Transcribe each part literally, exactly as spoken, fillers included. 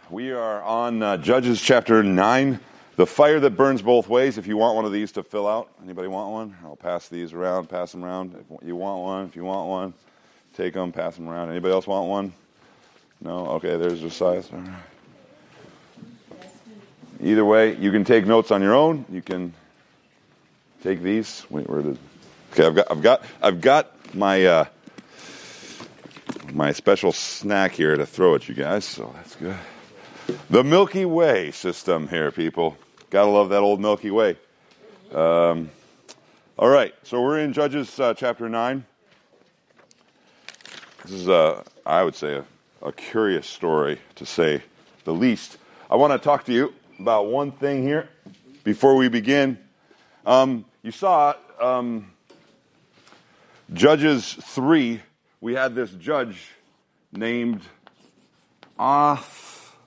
We are on uh, Judges chapter nine, the fire that burns both ways. If you want one of these to fill out, anybody want one? I'll pass these around, pass them around. If you want one, if you want one, take them, pass them around. Anybody else want one? No? Okay, there's the size. Either way, you can take notes on your own. You can take these. Wait, where did? Okay, I've got, I've got, I've got my uh, my special snack here to throw at you guys. So that's good. The Milky Way system here, people. Gotta love that old Milky Way. Um, all right, so we're in Judges uh, chapter nine. This is, a, I would say, a, a curious story, to say the least. I want to talk to you about one thing here before we begin. Um, you saw um, Judges three. We had this judge named Othniel.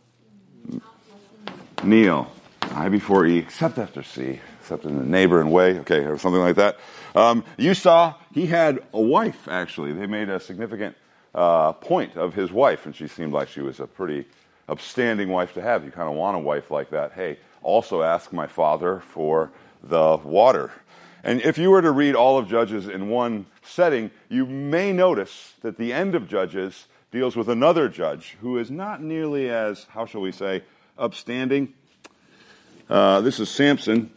Neil, I before E, except after C, except in the neighboring way, okay, or something like that. Um, you saw he had a wife, actually. They made a significant uh, point of his wife, and she seemed like she was a pretty upstanding wife to have. You kind of want a wife like that. Hey, also ask my father for the water. And if you were to read all of Judges in one setting, you may notice that the end of Judges deals with another judge who is not nearly as, how shall we say, upstanding. Uh, this is Samson.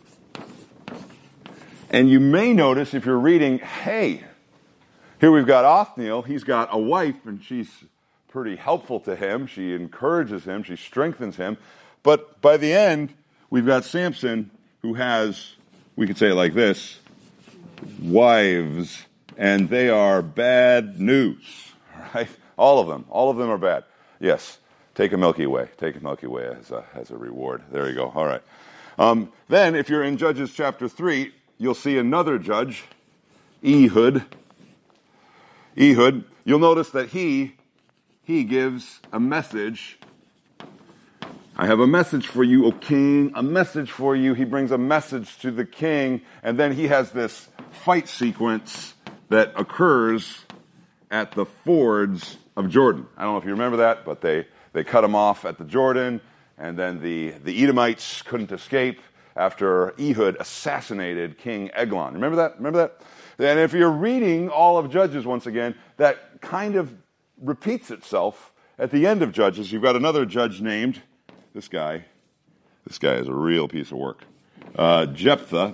And you may notice if you're reading, hey, here we've got Othniel. He's got a wife, and she's pretty helpful to him. She encourages him. She strengthens him. But by the end, we've got Samson, who has, we could say it like this, wives, and they are bad news. Right? All of them. All of them are bad. Yes. Take a Milky Way. Take a Milky Way as a, as a reward. There you go. All right. Um, then, if you're in Judges chapter three, you'll see another judge, Ehud. Ehud. You'll notice that he, he gives a message. I have a message for you, O king. A message for you. He brings a message to the king. And then he has this fight sequence that occurs at the fords of Jordan. I don't know if you remember that, but they... They cut him off at the Jordan, and then the, the Edomites couldn't escape after Ehud assassinated King Eglon. Remember that? Remember that? And if you're reading all of Judges once again, that kind of repeats itself at the end of Judges. You've got another judge named, this guy, this guy is a real piece of work, uh, Jephthah.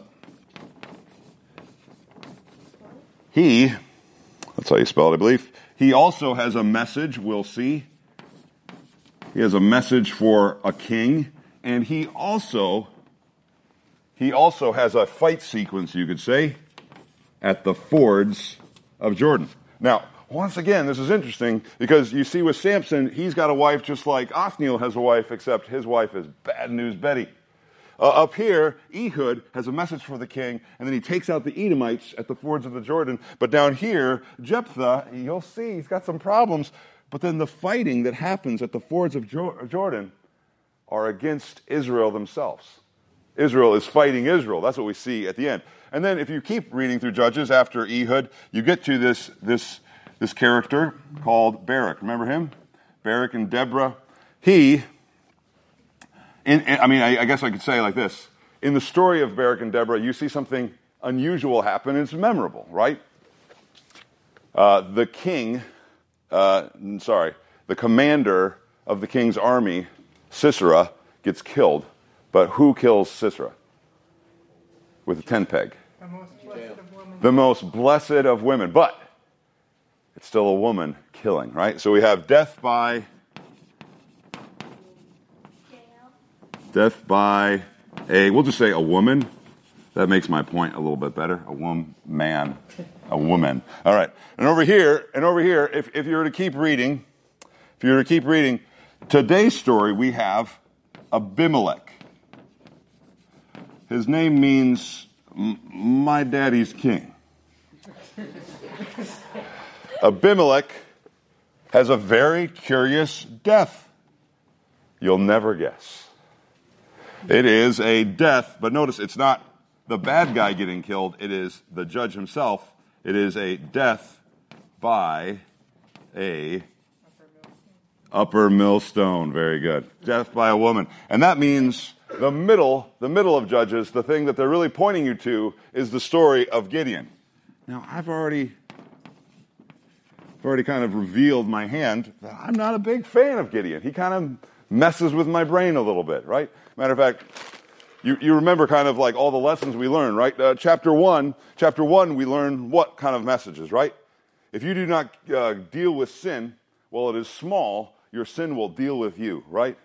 He, that's how you spell it, I believe, he also has a message, we'll see. He has a message for a king, and he also, he also has a fight sequence, you could say, at the fords of Jordan. Now, once again, this is interesting, because you see with Samson, he's got a wife just like Othniel has a wife, except his wife is Bad News Betty. Uh, up here, Ehud has a message for the king, and then he takes out the Edomites at the fords of the Jordan. But down here, Jephthah, you'll see, he's got some problems. But then the fighting that happens at the fords of Jordan are against Israel themselves. Israel is fighting Israel. That's what we see at the end. And then if you keep reading through Judges after Ehud, you get to this this this character called Barak. Remember him? Barak and Deborah. He, in, in, I mean, I, I guess I could say it like this. In the story of Barak and Deborah, you see something unusual happen. It's memorable, right? Uh, the king... Uh, sorry, the commander of the king's army, Sisera, gets killed. But who kills Sisera? With a tent peg. The most blessed of women. The most blessed of women. But it's still a woman killing, right? So we have death by... Death by a, we'll just say a woman. That makes my point a little bit better. A woman, man, a woman. All right. And over here, and over here, if, if you were to keep reading, if you were to keep reading, today's story we have Abimelech. His name means m- my daddy's king. Abimelech has a very curious death. You'll never guess. It is a death, but notice it's not the bad guy getting killed, it is the judge himself. It is a death by a Upper millstone, very good. Death by a woman. And that means the middle, the middle of Judges, the thing that they're really pointing you to is the story of Gideon. Now, I've already, I've already kind of revealed my hand that I'm not a big fan of Gideon. He kind of messes with my brain a little bit, right? Matter of fact, you, you remember kind of like all the lessons we learned, right? Uh, chapter one, chapter one, we learn what kind of messages, right? If you do not uh, deal with sin, well, it is small, your sin will deal with you, right?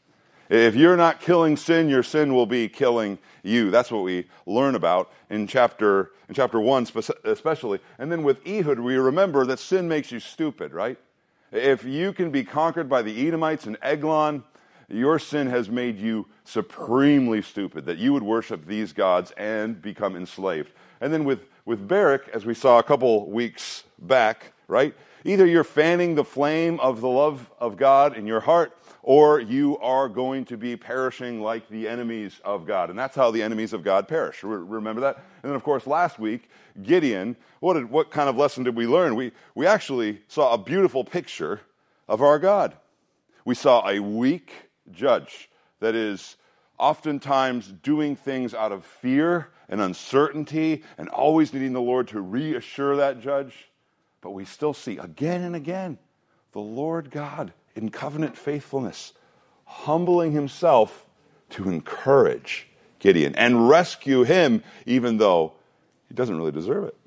If you're not killing sin, your sin will be killing you. That's what we learn about in chapter in chapter one especially. And then with Ehud, we remember that sin makes you stupid, right? If you can be conquered by the Edomites and Eglon, your sin has made you supremely stupid, that you would worship these gods and become enslaved. And then with, with Barak, as we saw a couple weeks back, right? Either you're fanning the flame of the love of God in your heart, or you are going to be perishing like the enemies of God. And that's how the enemies of God perish. Re- remember that? And then, of course, last week, Gideon, what did, what kind of lesson did we learn? We, we actually saw a beautiful picture of our God. We saw a weak judge that is oftentimes doing things out of fear and uncertainty and always needing the Lord to reassure that judge. But we still see again and again the Lord God in covenant faithfulness, humbling himself to encourage Gideon and rescue him, even though he doesn't really deserve it.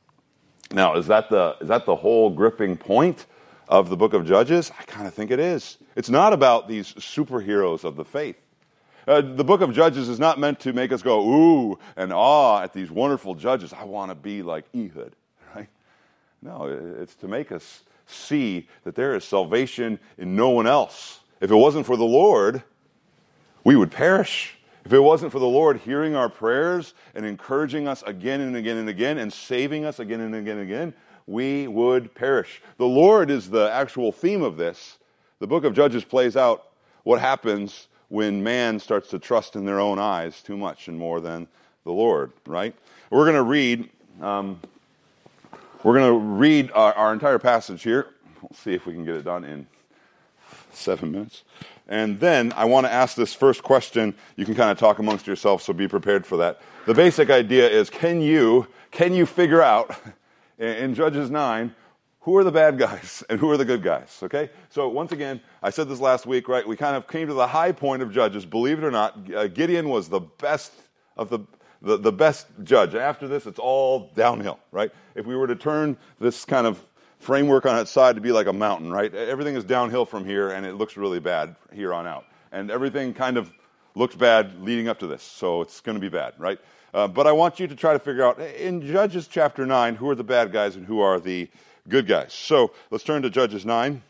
Now, is that the is that the whole gripping point of the book of Judges? I kind of think it is. It's not about these superheroes of the faith. Uh, the book of Judges is not meant to make us go, ooh, and awe at these wonderful judges. I want to be like Ehud, right? No, it's to make us see that there is salvation in no one else. If it wasn't for the Lord, we would perish. If it wasn't for the Lord hearing our prayers and encouraging us again and again and again and saving us again and again and again, we would perish. The Lord is the actual theme of this. The book of Judges plays out what happens when man starts to trust in their own eyes too much and more than the Lord, right? We're going to read... Um, We're going to read our, our entire passage here. We'll see if we can get it done in seven minutes. And then I want to ask this first question. You can kind of talk amongst yourselves, so be prepared for that. The basic idea is, can you can you figure out in, in Judges nine who are the bad guys and who are the good guys? Okay. So once again, I said this last week, right? We kind of came to the high point of Judges. Believe it or not, uh, Gideon was the best of the. The, the best judge. After this, it's all downhill, right? If we were to turn this kind of framework on its side to be like a mountain, right? Everything is downhill from here, and it looks really bad here on out. And everything kind of looks bad leading up to this, so it's going to be bad, right? Uh, but I want you to try to figure out, in Judges chapter nine, who are the bad guys and who are the good guys. So let's turn to Judges nine.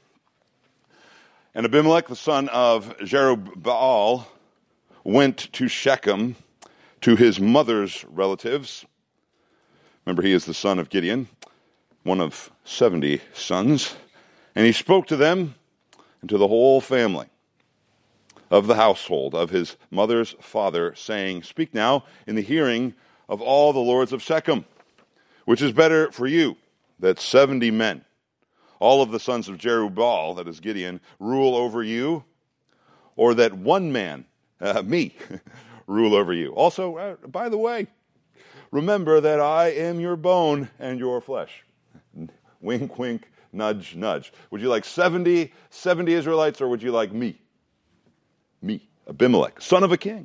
And Abimelech, the son of Jerubbaal, went to Shechem, to his mother's relatives. Remember, he is the son of Gideon, one of seventy sons. And he spoke to them and to the whole family of the household of his mother's father, saying, "Speak now in the hearing of all the lords of Shechem, which is better for you, that seventy men, all of the sons of Jerubbaal, that is Gideon, rule over you, or that one man, uh, me, rule over you. Also, uh, by the way, remember that I am your bone and your flesh." Wink, wink, nudge, nudge. Would you like seventy, seventy Israelites, or would you like me? Me, Abimelech, son of a king.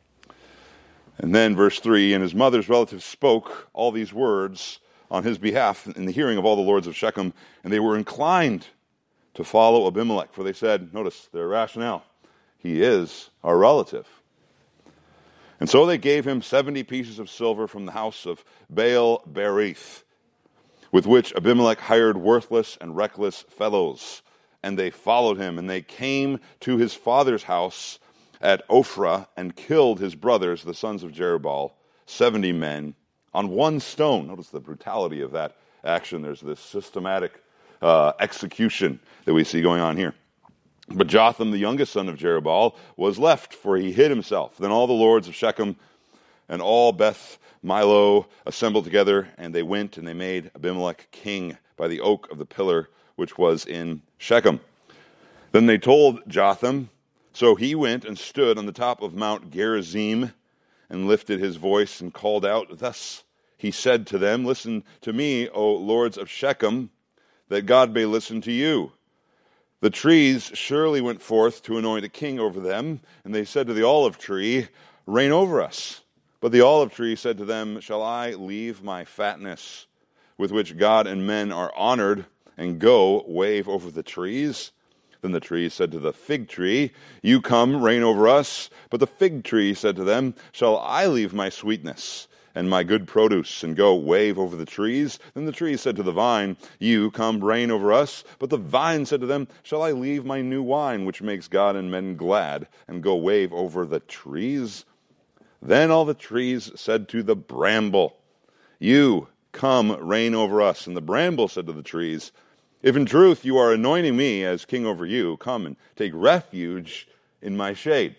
And then verse three, and his mother's relatives spoke all these words on his behalf in the hearing of all the lords of Shechem, and they were inclined to follow Abimelech, for they said, notice their rationale, he is our relative. And so they gave him seventy pieces of silver from the house of Baal Berith, with which Abimelech hired worthless and reckless fellows. And they followed him, and they came to his father's house at Ophrah and killed his brothers, the sons of Jerubbaal, seventy men, on one stone. Notice the brutality of that action. There's this systematic uh, execution that we see going on here. But Jotham, the youngest son of Jerubbaal, was left, for he hid himself. Then all the lords of Shechem and all Beth Milo assembled together, and they went and they made Abimelech king by the oak of the pillar which was in Shechem. Then they told Jotham, so he went and stood on the top of Mount Gerizim and lifted his voice and called out. Thus he said to them, listen to me, O lords of Shechem, that God may listen to you. The trees surely went forth to anoint a king over them, and they said to the olive tree, reign over us. But the olive tree said to them, shall I leave my fatness, with which God and men are honored, and go wave over the trees? Then the tree said to the fig tree, you come, reign over us. But the fig tree said to them, shall I leave my sweetness and my good produce, and go wave over the trees? Then the tree said to the vine, you come, reign over us. But the vine said to them, shall I leave my new wine, which makes God and men glad, and go wave over the trees? Then all the trees said to the bramble, you come, reign over us. And the bramble said to the trees, if in truth you are anointing me as king over you, come and take refuge in my shade.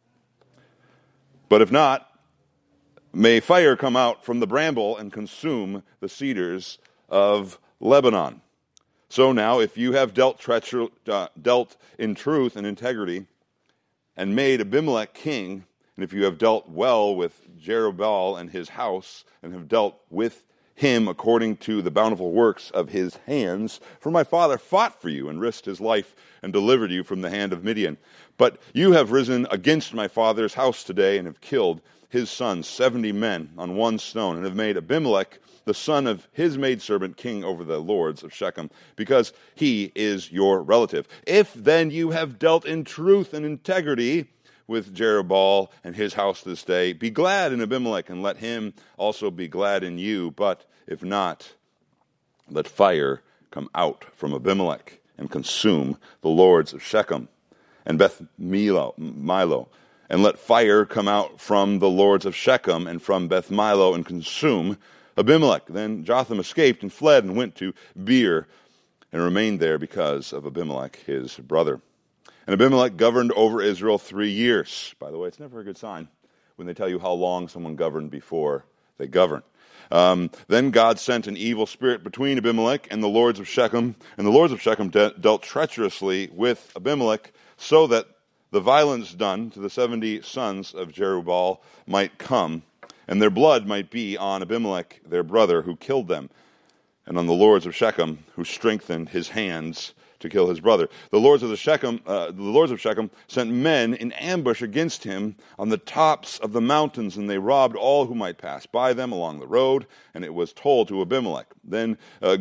But if not, may fire come out from the bramble and consume the cedars of Lebanon. So now, if you have dealt, treacher- uh, dealt in truth and integrity, and made Abimelech king, and if you have dealt well with Jerubbaal and his house, and have dealt with him according to the bountiful works of his hands, for my father fought for you and risked his life and delivered you from the hand of Midian. But you have risen against my father's house today and have killed his sons, seventy men, on one stone, and have made Abimelech, the son of his maidservant, king over the lords of Shechem, because he is your relative. If then you have dealt in truth and integrity with Jerubbaal and his house this day, be glad in Abimelech, and let him also be glad in you. But if not, let fire come out from Abimelech and consume the lords of Shechem and Beth Milo, Milo, and let fire come out from the lords of Shechem and from Beth Milo and consume Abimelech. Then Jotham escaped and fled and went to Beer and remained there because of Abimelech his brother. And Abimelech governed over Israel three years. By the way, it's never a good sign when they tell you how long someone governed before they govern. Um, then God sent an evil spirit between Abimelech and the lords of Shechem, and the lords of Shechem de- dealt treacherously with Abimelech, so that the violence done to the seventy sons of Jerubbaal might come, and their blood might be on Abimelech their brother, who killed them, and on the lords of Shechem, who strengthened his hands to kill his brother. The lords of the Shechem, uh, the lords of Shechem sent men in ambush against him on the tops of the mountains, and they robbed all who might pass by them along the road. And it was told to Abimelech. Then uh,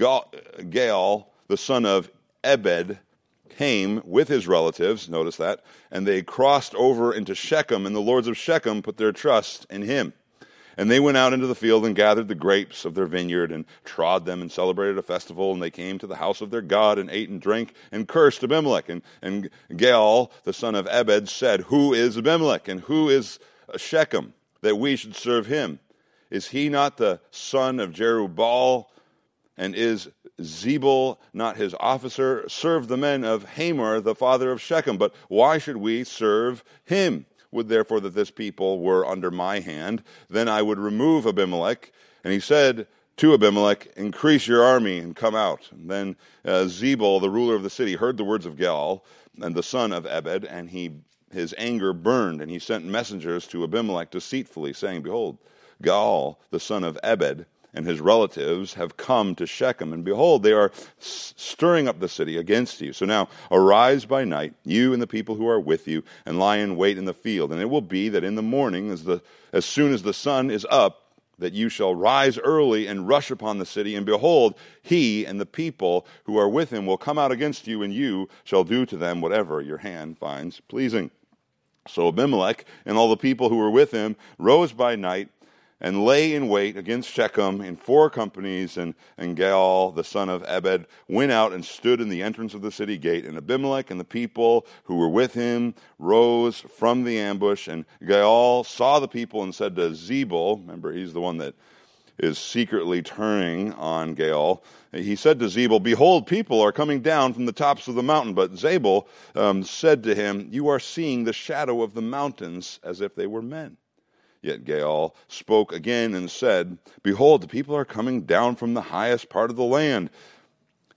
Gaal, the son of Ebed, came with his relatives. Notice that, and they crossed over into Shechem, and the lords of Shechem put their trust in him. And they went out into the field and gathered the grapes of their vineyard and trod them and celebrated a festival. And they came to the house of their God and ate and drank and cursed Abimelech. And, and Gaal, the son of Ebed, said, who is Abimelech and who is Shechem that we should serve him? Is he not the son of Jerubbaal? And is Zebul not his officer? Serve the men of Hamor, the father of Shechem. But why should we serve him? Would therefore that this people were under my hand, then I would remove Abimelech. And he said to Abimelech, increase your army and come out. And then uh, Zebul, the ruler of the city, heard the words of Gaal and the son of Ebed, and he his anger burned, and he sent messengers to Abimelech deceitfully, saying, behold, Gaal, the son of Ebed, and his relatives have come to Shechem, and behold, they are stirring up the city against you. So now arise by night, you and the people who are with you, and lie in wait in the field. And it will be that in the morning, as the as soon as the sun is up, that you shall rise early and rush upon the city, and behold, he and the people who are with him will come out against you, and you shall do to them whatever your hand finds pleasing. So Abimelech and all the people who were with him rose by night, and lay in wait against Shechem in four companies, and, and Gaal, the son of Ebed, went out and stood in the entrance of the city gate. And Abimelech and the people who were with him rose from the ambush, and Gaal saw the people and said to Zebul, remember, he's the one that is secretly turning on Gaal, he said to Zebul, behold, people are coming down from the tops of the mountain. But Zebul um, said to him, you are seeing the shadow of the mountains as if they were men. Yet Gaal spoke again and said, behold, the people are coming down from the highest part of the land.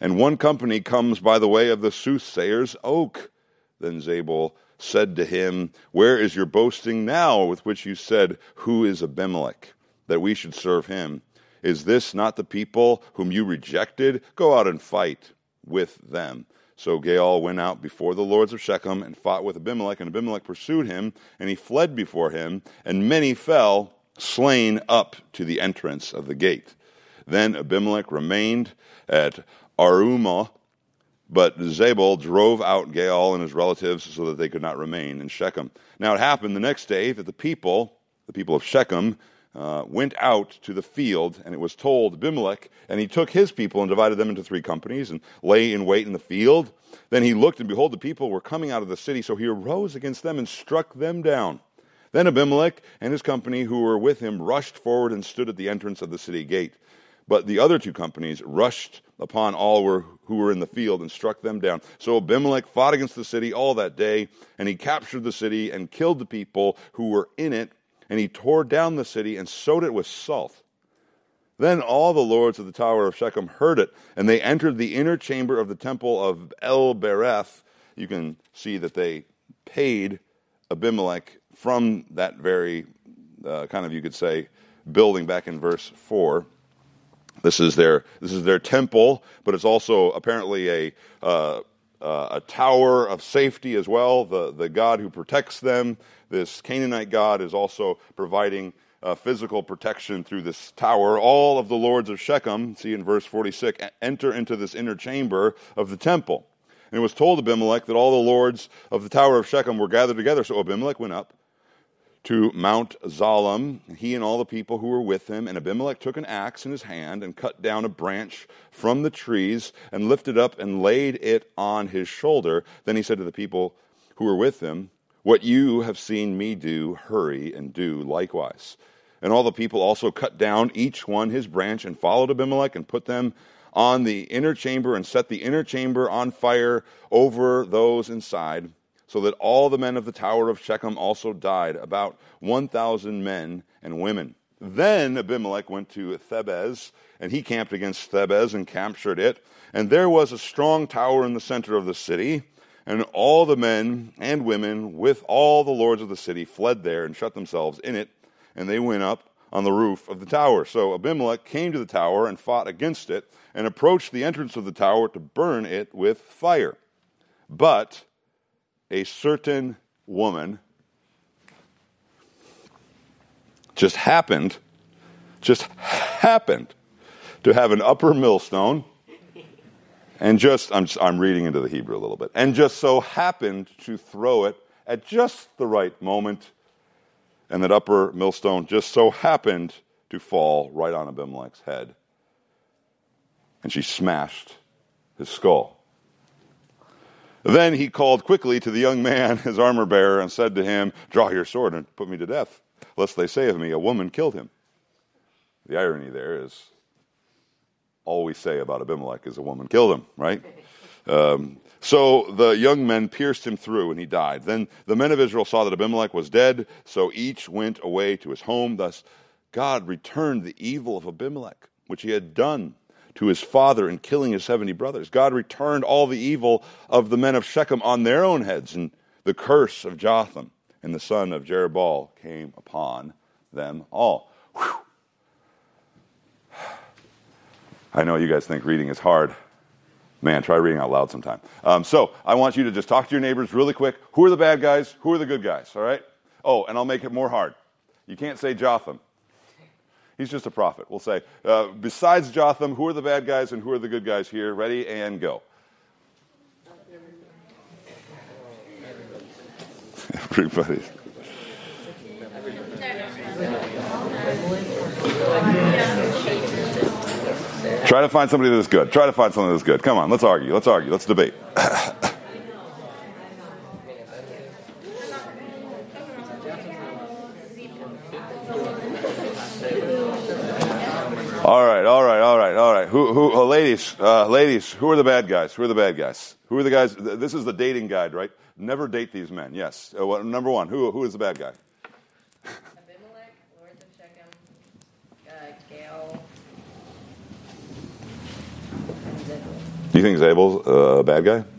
and one company comes by the way of the soothsayer's oak. Then Zabul said to him, where is your boasting now with which you said, who is Abimelech, that we should serve him? Is this not the people whom you rejected? Go out and fight with them. So Gaal went out before the lords of Shechem and fought with Abimelech, and Abimelech pursued him, and he fled before him, and many fell, slain up to the entrance of the gate. Then Abimelech remained at Arumah, but Zabul drove out Gaal and his relatives so that they could not remain in Shechem. Now it happened the next day that the people, the people of Shechem, uh, went out to the field, and it was told Abimelech, and he took his people and divided them into three companies and lay in wait in the field. Then he looked, and behold, the people were coming out of the city, so he arose against them and struck them down. Then Abimelech and his company who were with him rushed forward and stood at the entrance of the city gate. But the other two companies rushed upon all were, who were in the field and struck them down. So Abimelech fought against the city all that day, and he captured the city and killed the people who were in it, and he tore down the city and sowed it with salt. Then all the lords of the tower of Shechem heard it, and they entered the inner chamber of the temple of El-Bereth. You can see that they paid Abimelech from that very uh, kind of, you could say, building back in verse four. This is their this is their temple, but it's also apparently a uh, uh, a tower of safety as well. The the God who protects them, this Canaanite God, is also providing uh, physical protection through this tower. All of the lords of Shechem, see in verse forty-six, enter into this inner chamber of the temple. And it was told Abimelech that all the lords of the tower of Shechem were gathered together. So Abimelech went up to Mount Zalem, he and all the people who were with him. And Abimelech took an axe in his hand and cut down a branch from the trees and lifted up and laid it on his shoulder. Then he said to the people who were with him, what you have seen me do, hurry and do likewise. And all the people also cut down each one his branch and followed Abimelech and put them on the inner chamber and set the inner chamber on fire over those inside, so that all the men of the tower of Shechem also died, about one thousand men and women. Then Abimelech went to Thebez, and he camped against Thebez and captured it. And there was a strong tower in the center of the city, and all the men and women with all the lords of the city fled there and shut themselves in it, and they went up on the roof of the tower. So Abimelech came to the tower and fought against it, and approached the entrance of the tower to burn it with fire. But a certain woman just happened, just happened to have an upper millstone, and just, I'm, I'm reading into the Hebrew a little bit, and just so happened to throw it at just the right moment, and that upper millstone just so happened to fall right on Abimelech's head, and she smashed his skull. Then he called quickly to the young man, his armor bearer, and said to him, draw your sword and put me to death, lest they say of me, a woman killed him. The irony there is, all we say about Abimelech is a woman killed him, right? Um, so the young men pierced him through, and he died. Then the men of Israel saw that Abimelech was dead, so each went away to his home. Thus God returned the evil of Abimelech, which he had done to his father in killing his seventy brothers. God returned all the evil of the men of Shechem on their own heads, and the curse of Jotham and the son of Jerubbaal came upon them all. Whew. I know you guys think reading is hard. Man, try reading out loud sometime. Um, so I want you to just talk to your neighbors really quick. Who are the bad guys? Who are the good guys? All right? Oh, and I'll make it more hard. You can't say Jotham. He's just a prophet. We'll say, uh, besides Jotham, who are the bad guys and who are the good guys here? Ready, and go. Everybody. Try to find somebody that's good. Try to find somebody that's good. Come on, let's argue. Let's argue. Let's debate. All right, all right, all right, all right. Who, who, uh, ladies, uh, ladies, who are the bad guys? Who are the bad guys? Who are the guys? This is the dating guide, right? Never date these men. Yes. Uh, what, number one, who, who is the bad guy? Abimelech, lords of Shechem, uh, Gaal, and Zabul. You you think Zabel's a uh, bad guy?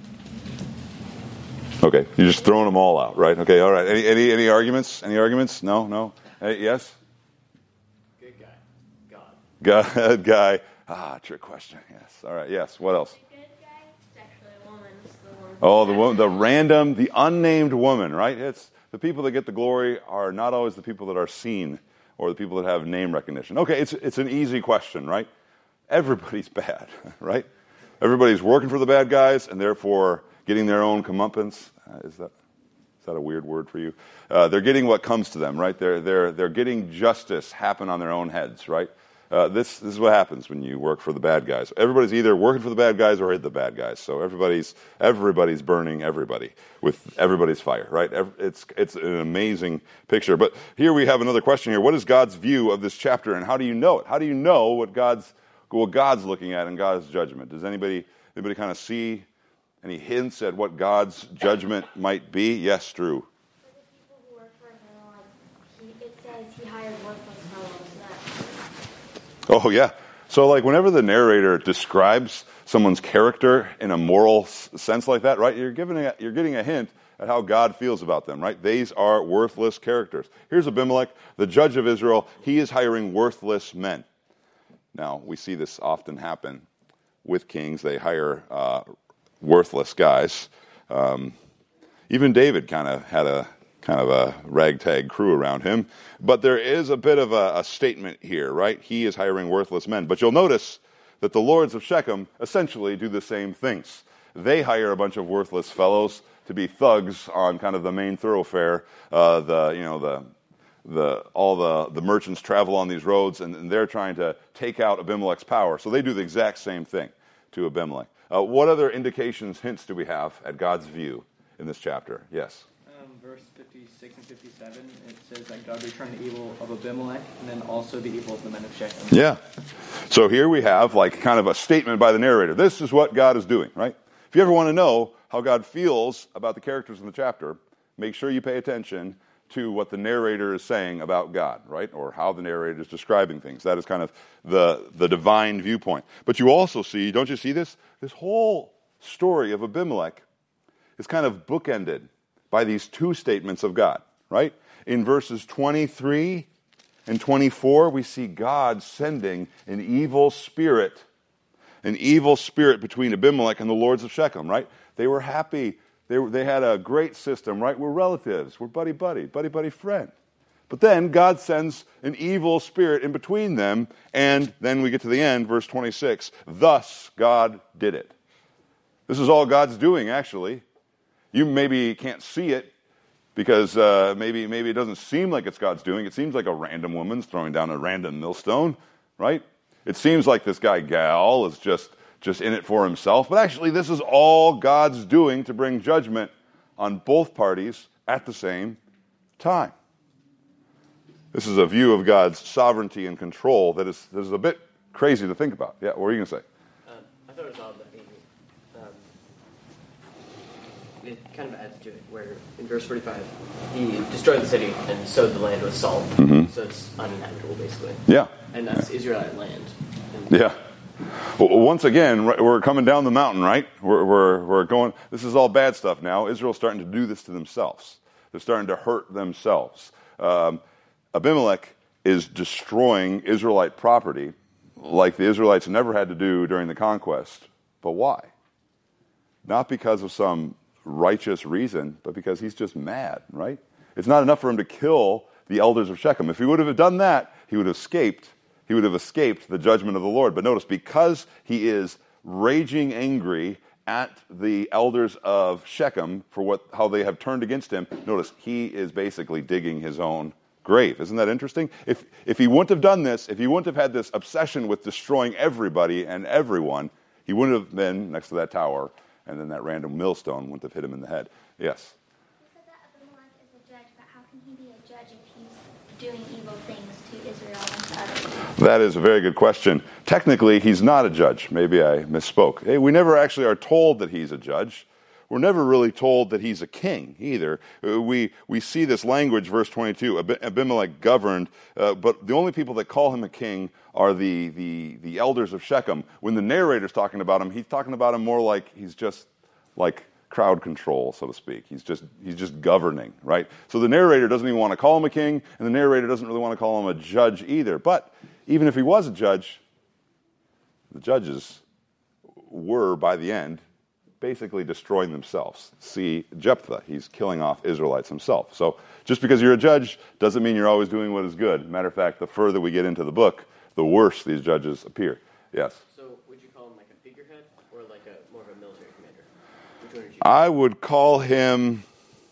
Okay, you're just throwing them all out, right? Okay, all right. Any any, any arguments? Any arguments? No, no. Hey, yes? Good guy. God. God guy. Ah, trick question. Yes. All right. Yes. What else? The good guy is actually a woman. It's the one. Oh, the woman, the random, the unnamed woman, right? It's the people that get the glory are not always the people that are seen or the people that have name recognition. Okay, it's it's an easy question, right? Everybody's bad, right? Everybody's working for the bad guys and therefore getting their own comeuppance. Uh, is that is that a weird word for you? Uh, they're getting what comes to them, right? They're they're they're getting justice happen on their own heads, right? Uh, this this is what happens when you work for the bad guys. Everybody's either working for the bad guys or hate the bad guys. So everybody's everybody's burning everybody with everybody's fire, right? It's it's an amazing picture. But here we have another question here. What is God's view of this chapter, and how do you know it? How do you know what God's what God's looking at in God's judgment? Does anybody anybody kind of see any hints at what God's judgment might be? Yes, Drew. For the people who work for him, he, it says he hired worthless fellows. Oh, yeah. So, like, whenever the narrator describes someone's character in a moral s- sense like that, right, you're giving a, you're getting a hint at how God feels about them, right? These are worthless characters. Here's Abimelech, the judge of Israel. He is hiring worthless men. Now, we see this often happen with kings. They hire uh, worthless guys. Um, even David kind of had a kind of a ragtag crew around him. But there is a bit of a, a statement here, right? He is hiring worthless men. But you'll notice that the lords of Shechem essentially do the same things. They hire a bunch of worthless fellows to be thugs on kind of the main thoroughfare. Uh, the you know the the all the the merchants travel on these roads, and, and they're trying to take out Abimelech's power. So they do the exact same thing to Abimelech. Uh, what other indications, hints do we have at God's view in this chapter? Yes. Um, verse fifty-six and fifty-seven, it says that God returned the evil of Abimelech and then also the evil of the men of Shechem. Yeah. So here we have like kind of a statement by the narrator. This is what God is doing, right? If you ever want to know how God feels about the characters in the chapter, make sure you pay attention to what the narrator is saying about God, right? Or how the narrator is describing things. That is kind of the, the divine viewpoint. But you also see, don't you see this? This whole story of Abimelech is kind of bookended by these two statements of God, right? In verses twenty-three and twenty-four, we see God sending an evil spirit, an evil spirit between Abimelech and the lords of Shechem, right? They were happy. They, were, they had a great system, right? We're relatives. We're buddy-buddy, buddy-buddy friend. But then God sends an evil spirit in between them, and then we get to the end, verse twenty-six. Thus God did it. This is all God's doing, actually. You maybe can't see it because uh, maybe maybe it doesn't seem like it's God's doing. It seems like a random woman's throwing down a random millstone, right? It seems like this guy Gal is just... just in it for himself. But actually, this is all God's doing to bring judgment on both parties at the same time. This is a view of God's sovereignty and control that is, that is a bit crazy to think about. Yeah, what were you going to say? Um, I thought it was odd that he, um, it kind of adds to it, where in verse forty-five, he destroyed the city and sowed the land with salt. Mm-hmm. So it's uninhabitable, basically. Yeah. And that's yeah. Israelite land. And yeah. Well, once again, we're coming down the mountain, right? We're, we're, we're going, this is all bad stuff now. Israel's starting to do this to themselves. They're starting to hurt themselves. Um, Abimelech is destroying Israelite property like the Israelites never had to do during the conquest. But why? Not because of some righteous reason, but because he's just mad, right? It's not enough for him to kill the elders of Shechem. If he would have done that, he would have escaped He would have escaped the judgment of the Lord. But notice, because he is raging angry at the elders of Shechem for what how they have turned against him, notice he is basically digging his own grave. Isn't that interesting? If if he wouldn't have done this, if he wouldn't have had this obsession with destroying everybody and everyone, he wouldn't have been next to that tower, and then that random millstone wouldn't have hit him in the head. Yes? You said that Abimelech is a judge, but how can he be a judge if he's doing evil things to Israel and to others? That is a very good question. Technically, he's not a judge. Maybe I misspoke. Hey, we never actually are told that he's a judge. we're never really told that he's a king either. Uh, We we see this language, verse twenty-two, Ab- Abimelech governed, uh, but the only people that call him a king are the, the, the elders of Shechem. When the narrator's talking about him, he's talking about him more like he's just like crowd control, so to speak. He's just he's just governing, right? So the narrator doesn't even want to call him a king, and the narrator doesn't really want to call him a judge either. But even if he was a judge, the judges were, by the end, basically destroying themselves. See Jephthah, he's killing off Israelites himself. So just because you're a judge doesn't mean you're always doing what is good. Matter of fact, the further we get into the book, the worse these judges appear. Yes? So would you call him like a figurehead or like a more of a military commander? Which one would you I would call him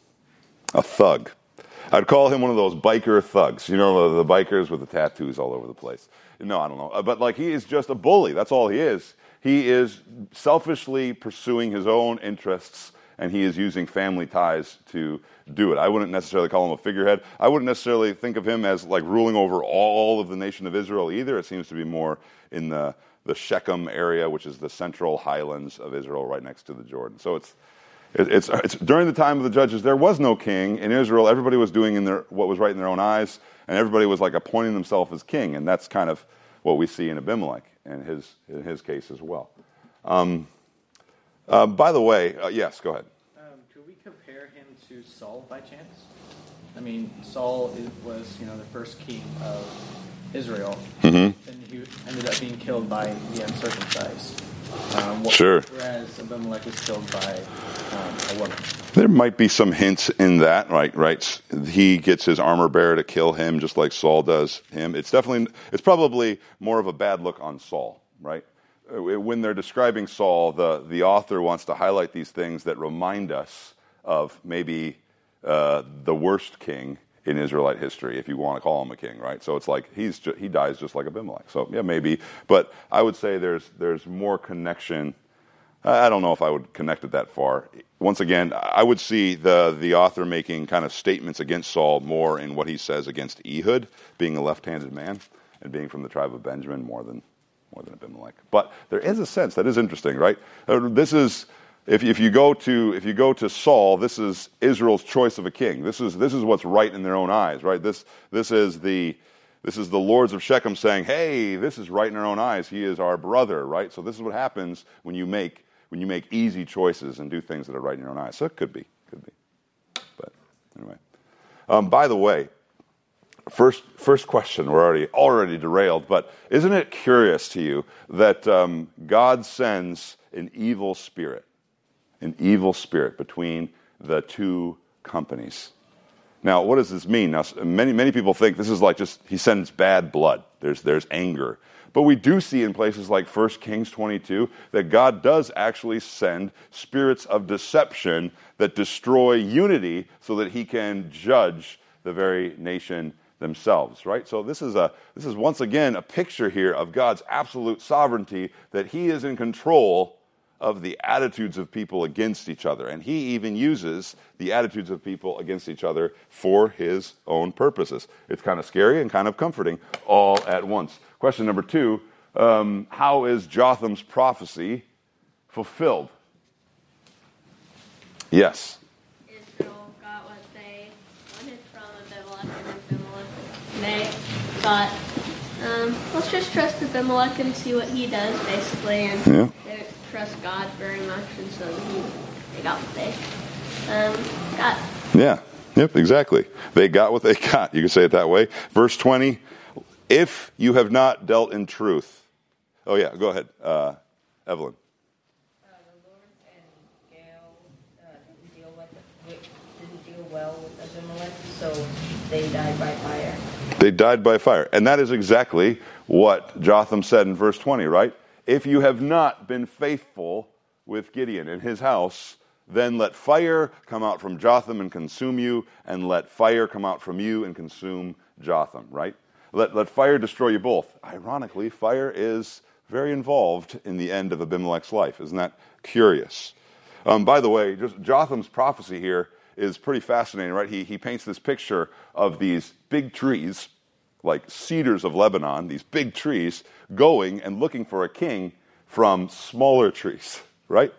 a thug. I'd call him one of those biker thugs. You know, the, the bikers with the tattoos all over the place. No, I don't know. But like he is just a bully. That's all he is. He is selfishly pursuing his own interests, and he is using family ties to do it. I wouldn't necessarily call him a figurehead. I wouldn't necessarily think of him as like ruling over all of the nation of Israel either. It seems to be more in the, the Shechem area, which is the central highlands of Israel right next to the Jordan. So it's it, it's, it's during the time of the judges, there was no king in Israel. Everybody was doing in their what was right in their own eyes, and everybody was like appointing themselves as king, and that's kind of what we see in Abimelech in his in his case as well. Um, uh, by the way, uh, yes, go ahead. Um, could we compare him to Saul by chance? I mean, Saul is, was, you know, the first king of Israel, Mm-hmm. and he ended up being killed by the uncircumcised. Um, wh- Sure. Whereas Abimelech was killed by um, a woman. There might be some hints in that, right? Right. He gets his armor bearer to kill him, just like Saul does him. It's definitely, it's probably more of a bad look on Saul, right? When they're describing Saul, the the author wants to highlight these things that remind us of maybe uh, the worst king in Israelite history, if you want to call him a king, right? So it's like he's ju- he dies just like Abimelech. So yeah, maybe, but I would say there's there's more connection. I don't know if I would connect it that far. Once again, I would see the the author making kind of statements against Saul more in what he says against Ehud, being a left-handed man and being from the tribe of Benjamin, more than more than Abimelech. But there is a sense that is interesting, right? Uh, this is if if you go to if you go to Saul, this is Israel's choice of a king. This is this is what's right in their own eyes, right? This this is the This is the lords of Shechem saying, hey, this is right in our own eyes. He is our brother, right? So this is what happens when you make when you make easy choices and do things that are right in your own eyes. So it could be, could be. But anyway. Um, by the way, first first question, we're already already derailed, but isn't it curious to you that um, God sends an evil spirit, an evil spirit between the two companies? Now, what does this mean? Now, many many people think this is like just he sends bad blood. There's there's anger. But we do see in places like First Kings twenty-two that God does actually send spirits of deception that destroy unity so that he can judge the very nation themselves, right? So this is a this is once again a picture here of God's absolute sovereignty, that he is in control of the attitudes of people against each other. And he even uses the attitudes of people against each other for his own purposes. It's kind of scary and kind of comforting all at once. Question number two, um, how is Jotham's prophecy fulfilled? Yes. Israel got what they wanted from Abimelech, and Abimelech, they thought, um, let's just trust Abimelech and see what he does, basically, and Yeah. they trust God very much, and so he, they got what they um, got. Yeah. Yep, exactly. They got what they got. You can say it that way. Verse twenty, if you have not dealt in truth. Oh, yeah, go ahead, uh, Evelyn. Uh, the Lord and Gael uh, didn't deal with it, didn't deal well with Abimelech, so they died by fire. They died by fire. And that is exactly what Jotham said in verse twenty, right? If you have not been faithful with Gideon and his house, then let fire come out from Jotham and consume you, and let fire come out from you and consume Jotham, right? Let, let fire destroy you both. Ironically, fire is very involved in the end of Abimelech's life. Isn't that curious? Um, by the way, just Jotham's prophecy here is pretty fascinating, right? He, he paints this picture of these big trees, like cedars of Lebanon, these big trees, going and looking for a king from smaller trees, right?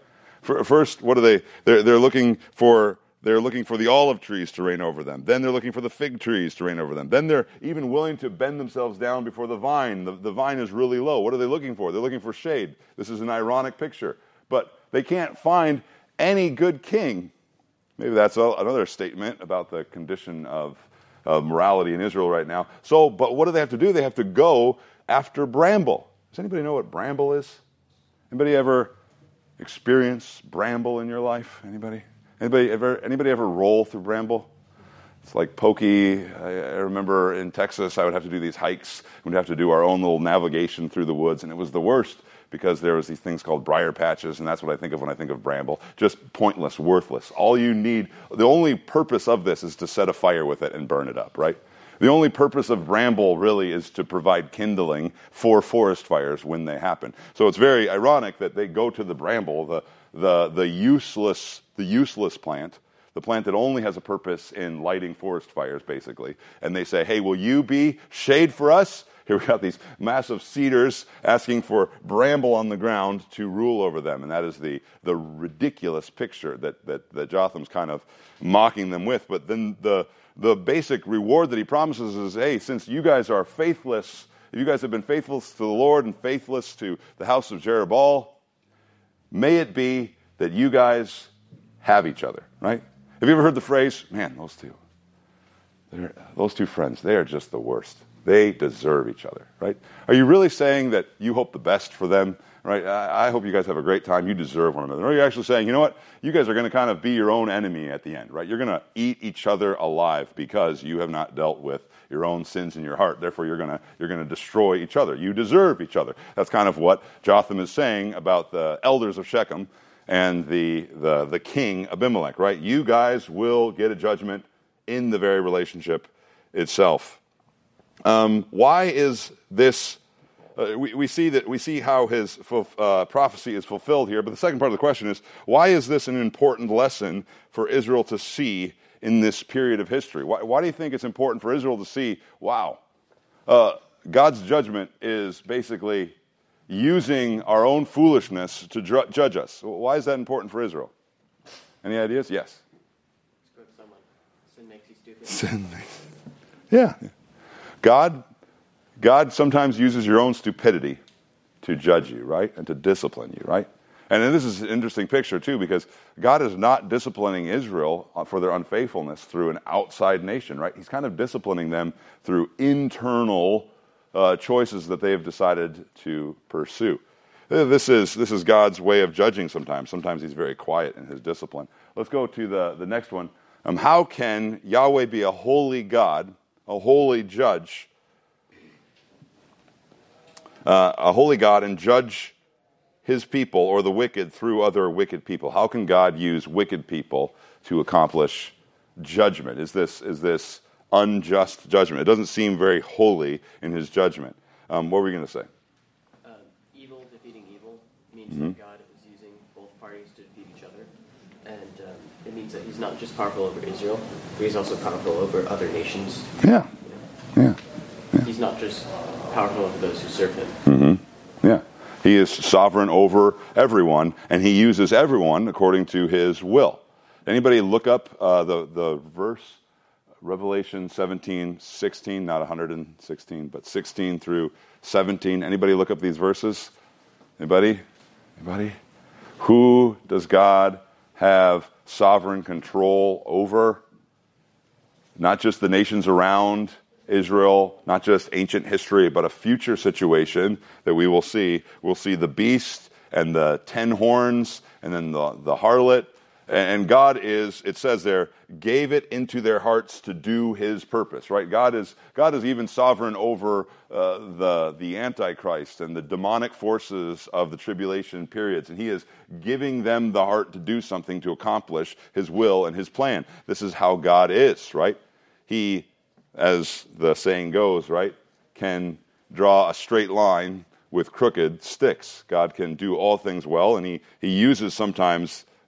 First, what are they? They're, they're looking for they're looking for the olive trees to reign over them. Then they're looking for the fig trees to reign over them. Then they're even willing to bend themselves down before the vine. The, the vine is really low. What are they looking for? They're looking for shade. This is an ironic picture. But they can't find any good king. Maybe that's a, another statement about the condition of, of morality in Israel right now. So, but what do they have to do? They have to go after bramble. Does anybody know what bramble is? Anybody ever experience bramble in your life? Anybody? Anybody ever? Anybody ever roll through bramble? It's like pokey. I, I remember in Texas, I would have to do these hikes. We'd have to do our own little navigation through the woods, and it was the worst because there was these things called briar patches, and that's what I think of when I think of bramble. Just pointless, worthless. All you need, the only purpose of this is to set a fire with it and burn it up, right? The only purpose of bramble really is to provide kindling for forest fires when they happen. So it's very ironic that they go to the bramble, the the the useless the useless plant, the plant that only has a purpose in lighting forest fires, basically. And they say, hey, will you be shade for us? Here we got these massive cedars asking for bramble on the ground to rule over them. And that is the the ridiculous picture that that, that Jotham's kind of mocking them with. But then the the basic reward that he promises is, hey, since you guys are faithless, if you guys have been faithful to the Lord and faithless to the house of Jerubbaal, may it be that you guys have each other, right? Have you ever heard the phrase, man, those two, those two friends, they are just the worst. They deserve each other, right? Are you really saying that you hope the best for them, right? I, I hope you guys have a great time. You deserve one another. Or are you actually saying, you know what? You guys are going to kind of be your own enemy at the end, right? You're going to eat each other alive because you have not dealt with your own sins in your heart. Therefore, you're going to you're going to destroy each other. You deserve each other. That's kind of what Jotham is saying about the elders of Shechem and the the the king Abimelech, right? You guys will get a judgment in the very relationship itself. Um, why is this? Uh, we, we see that we see how his uh, prophecy is fulfilled here. But the second part of the question is, why is this an important lesson for Israel to see in this period of history? Why, why do you think it's important for Israel to see? Wow, uh, God's judgment is basically using our own foolishness to dr- judge us. Why is that important for Israel? Any ideas? Yes. Sin makes you stupid. Sin makes. Yeah. God, God sometimes uses your own stupidity to judge you, right? And to discipline you, right? And then this is an interesting picture, too, because God is not disciplining Israel for their unfaithfulness through an outside nation, right? He's kind of disciplining them through internal uh, choices that they have decided to pursue. This is this is God's way of judging sometimes. Sometimes he's very quiet in his discipline. Let's go to the, the next one. Um, how can Yahweh be a holy God, a holy judge, uh, a holy God, and judge his people or the wicked through other wicked people? How can God use wicked people to accomplish judgment? Is this is this unjust judgment? It doesn't seem very holy in his judgment. Um, what were we going to say? Uh, evil defeating evil means Mm-hmm. that God is using both parties to defeat each other. And um, it means that he's not just powerful over Israel, but he's also powerful over other nations. Yeah. You know? Yeah. He's not just powerful over those who serve him. Mm-hmm. Yeah. He is sovereign over everyone, and he uses everyone according to his will. Anybody look up uh, the, the verse, Revelation seventeen, sixteen, not one hundred sixteen, but sixteen through seventeen. Anybody look up these verses? Anybody? Anybody? Who does God have sovereign control over? Not just the nations around Israel, not just ancient history, but a future situation that we will see. We'll see the beast and the ten horns and then the, the harlot. And God is, it says there, gave it into their hearts to do his purpose, right? God is God is even sovereign over uh, the, the Antichrist and the demonic forces of the tribulation periods. And he is giving them the heart to do something to accomplish his will and his plan. This is how God is, right? He, as the saying goes, right, can draw a straight line with crooked sticks. God can do all things well, and he, he uses sometimes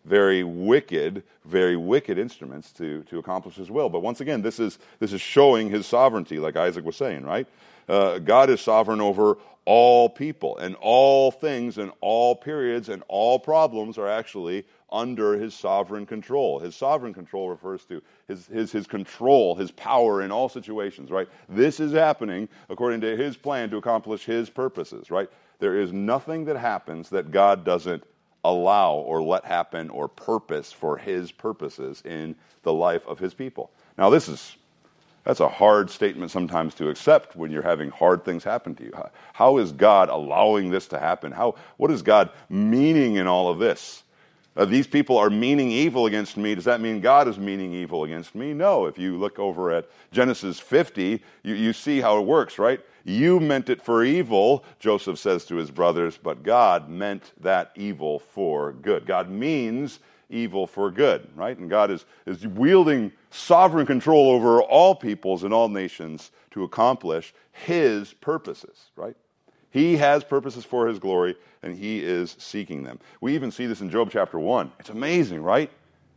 very wicked, very wicked instruments to, to accomplish his will. But once again, this is this is showing his sovereignty, like Isaac was saying, right? Uh, God is sovereign over all people, and all things and all periods and all problems are actually under his sovereign control. His sovereign control refers to his, his, his control, his power in all situations, right? This is happening according to his plan to accomplish his purposes, right? There is nothing that happens that God doesn't allow or let happen or purpose for his purposes in the life of his people. Now, this is That's a hard statement sometimes to accept when you're having hard things happen to you. How, how is God allowing this to happen? How, what is God meaning in all of this? Uh, these people are meaning evil against me. Does that mean God is meaning evil against me? No. If you look over at Genesis fifty, you, you see how it works, right? You meant it for evil, Joseph says to his brothers, but God meant that evil for good. God means evil for good, right? And God is, is wielding sovereign control over all peoples and all nations to accomplish his purposes, right? He has purposes for his glory, and he is seeking them. We even see this in Job chapter one. It's amazing, right?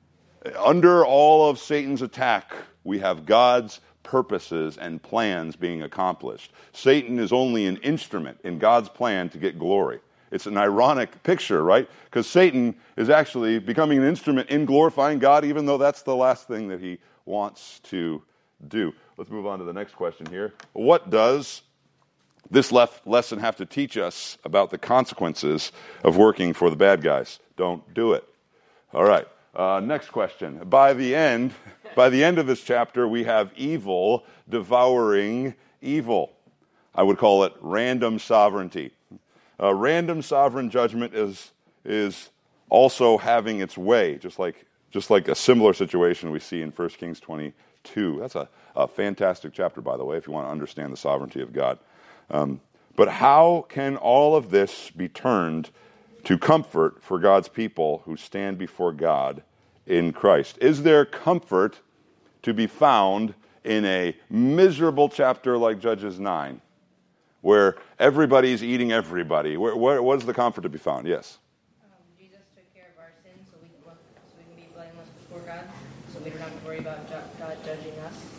Under all of Satan's attack, we have God's purposes and plans being accomplished. Satan is only an instrument in God's plan to get glory. It's an ironic picture, right? Because Satan is actually becoming an instrument in glorifying God, even though that's the last thing that he wants to do. Let's move on to the next question here. What does this lef- lesson have to teach us about the consequences of working for the bad guys? Don't do it. All right. Uh, next question. By the end, by the end of this chapter, we have evil devouring evil. I would call it random sovereignty. Uh, random sovereign judgment is is also having its way, just like just like a similar situation we see in First Kings twenty-two. That's a, a fantastic chapter, by the way, if you want to understand the sovereignty of God. Um, but how can all of this be turned to comfort for God's people who stand before God in Christ? Is there comfort to be found in a miserable chapter like Judges nine? Where everybody's eating everybody. Where, where, what is the comfort to be found? Yes? Um, Jesus took care of our sins so we, can, so we can be blameless before God, so we don't have to worry about God judging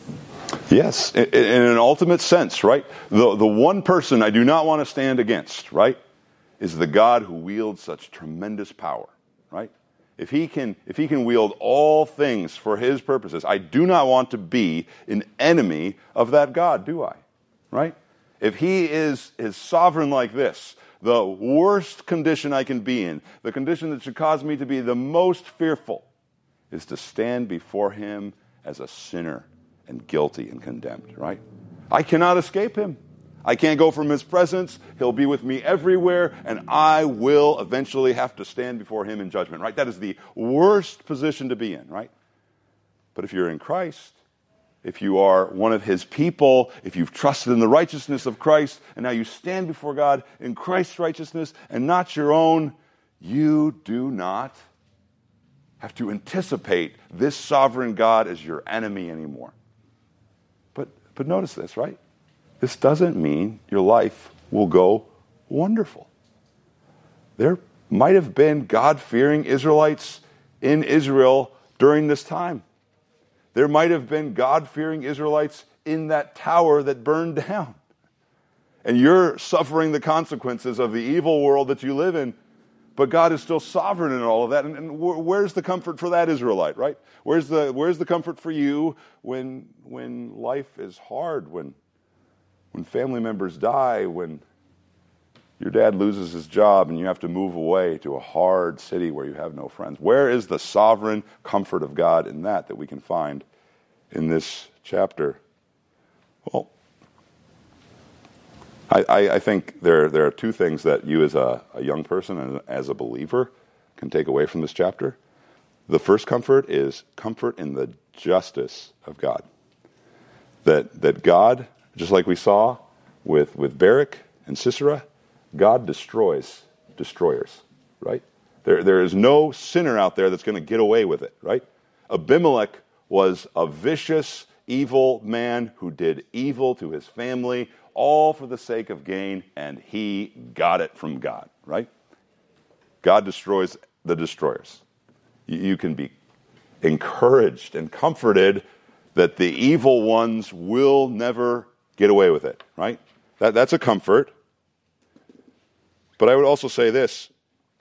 us. Yes, in, in an ultimate sense, right? The, the one person I do not want to stand against, right, is the God who wields such tremendous power, right? If he can, if he can wield all things for his purposes, I do not want to be an enemy of that God, do I? Right? If he is, is sovereign like this, the worst condition I can be in, the condition that should cause me to be the most fearful, is to stand before him as a sinner and guilty and condemned, right? I cannot escape him. I can't go from his presence. He'll be with me everywhere, and I will eventually have to stand before him in judgment, right? That is the worst position to be in, right? But if you're in Christ, if you are one of his people, if you've trusted in the righteousness of Christ, and now you stand before God in Christ's righteousness and not your own, you do not have to anticipate this sovereign God as your enemy anymore. But but notice this, right? This doesn't mean your life will go wonderful. There might have been God-fearing Israelites in Israel during this time. There might have been God-fearing Israelites in that tower that burned down. And you're suffering the consequences of the evil world that you live in, but God is still sovereign in all of that. And, and where's the comfort for that Israelite, right? Where's the where's the comfort for you when when life is hard, when when family members die, when your dad loses his job and you have to move away to a hard city where you have no friends? Where is the sovereign comfort of God in that that we can find in this chapter? Well, I, I, I think there, there are two things that you as a, a young person and as a believer can take away from this chapter. The first comfort is comfort in the justice of God. That, that God, just like we saw with, with Barak and Sisera, God destroys destroyers, right? There, there is no sinner out there that's going to get away with it, right? Abimelech was a vicious, evil man who did evil to his family, all for the sake of gain, and he got it from God, right? God destroys the destroyers. you, you can be encouraged and comforted that the evil ones will never get away with it, right? That, that's a comfort. But I would also say this.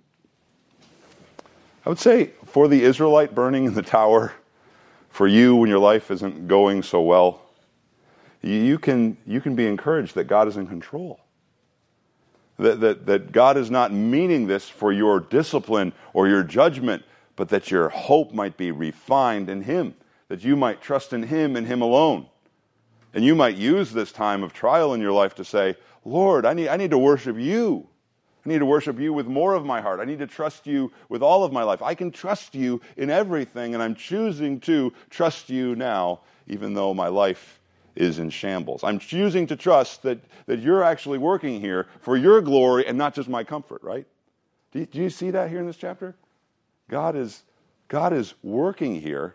I would say for the Israelite burning in the tower, for you when your life isn't going so well, you, you can you can be encouraged that God is in control. That, that, that God is not meaning this for your discipline or your judgment, but that your hope might be refined in Him, that you might trust in Him and Him alone. And you might use this time of trial in your life to say, Lord, I need, I need to worship you. I need to worship you with more of my heart. I need to trust you with all of my life. I can trust you in everything, and I'm choosing to trust you now, even though my life is in shambles. I'm choosing to trust that, that you're actually working here for your glory and not just my comfort, right? Do you, do you see that here in this chapter? God is, God is working here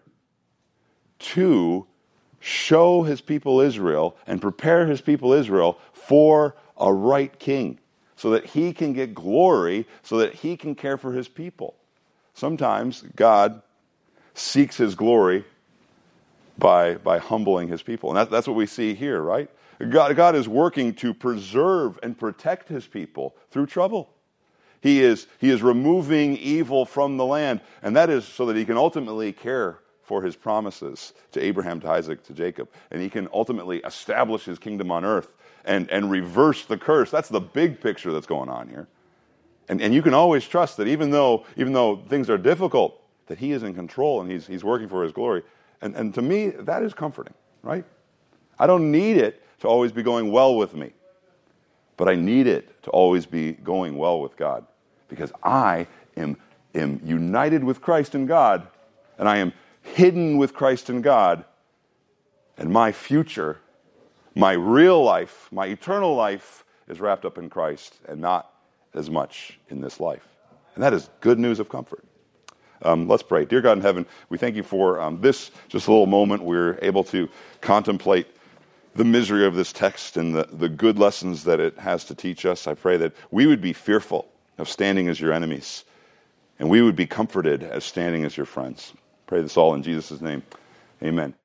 to show His people Israel and prepare His people Israel for a right king, so that He can get glory, so that He can care for His people. Sometimes God seeks His glory by, by humbling His people. And that, that's what we see here, right? God, God is working to preserve and protect His people through trouble. He is, he is removing evil from the land, and that is so that He can ultimately care for His promises to Abraham, to Isaac, to Jacob. And He can ultimately establish His kingdom on earth and, and reverse the curse. That's the big picture that's going on here. And, and you can always trust that even though, even though things are difficult, that He is in control and He's, he's working for His glory. And, and to me, that is comforting, right? I don't need it to always be going well with me, but I need it to always be going well with God, because I am, am united with Christ in God, and I am hidden with Christ in God, and my future, my real life, my eternal life is wrapped up in Christ and not as much in this life. And that is good news of comfort. Um, let's pray. Dear God in heaven, we thank you for um, this just a little moment we're able to contemplate the misery of this text and the, the good lessons that it has to teach us. I pray that we would be fearful of standing as your enemies, and we would be comforted as standing as your friends. Pray this all in Jesus' name. Amen.